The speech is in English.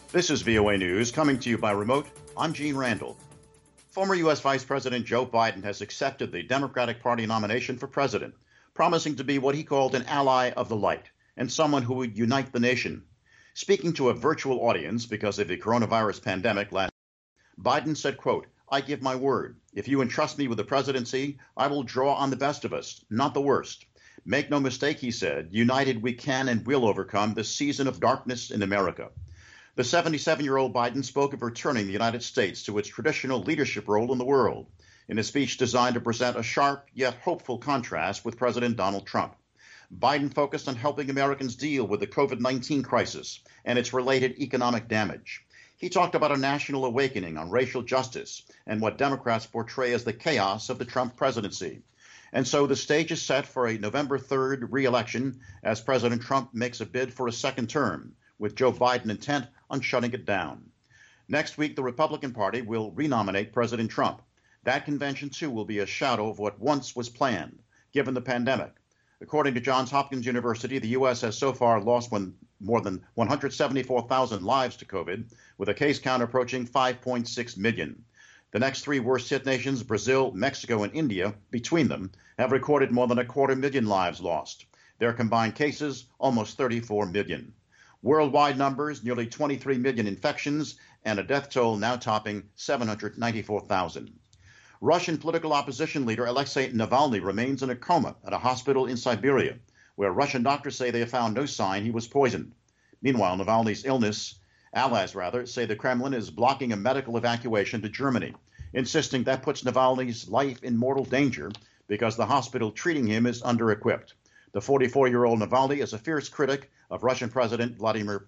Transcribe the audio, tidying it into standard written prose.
This is VOA News coming to you by remote. I'm Gene Randall. Former U.S. Vice President Joe Biden has accepted the Democratic Party nomination for president, promising to be what he called an ally of the light and someone who would unite the nation. Speaking to a virtual audience because of the coronavirus pandemic last Biden said, quote, "I give my word. If you entrust me with the presidency, I will draw on the best of us, not the worst. Make no mistake," he said, "united we can and will overcome this season of darkness in America." The 77-year-old Biden spoke of returning the United States to its traditional leadership role in the world in a speech designed to present a sharp yet hopeful contrast with President Donald Trump. Biden focused on helping Americans deal with the COVID-19 crisis and its related economic damage. He talked about a national awakening on racial justice and what Democrats portray as the chaos of the Trump presidency. And so the stage is set for a November 3rd re-election as President Trump makes a bid for a second term, with Joe Biden intent on shutting it down. Next week, the Republican Party will renominate President Trump. That convention, too, will be a shadow of what once was planned, given the pandemic. According to Johns Hopkins University, the U.S. has so far lost more than 174,000 lives to COVID, with a case count approaching 5.6 million. The next three worst-hit nations, Brazil, Mexico, and India, between them, have recorded more than 250,000 lives lost. Their combined cases, almost 34 million. Worldwide numbers, nearly 23 million infections, and a death toll now topping 794,000. Russian political opposition leader Alexei Navalny remains in a coma at a hospital in Siberia, where Russian doctors say they have found no sign he was poisoned. Meanwhile, Navalny's allies say the Kremlin is blocking a medical evacuation to Germany, insisting that puts Navalny's life in mortal danger because the hospital treating him is under-equipped. The 44-year-old Navalny is a fierce critic of Russian President Vladimir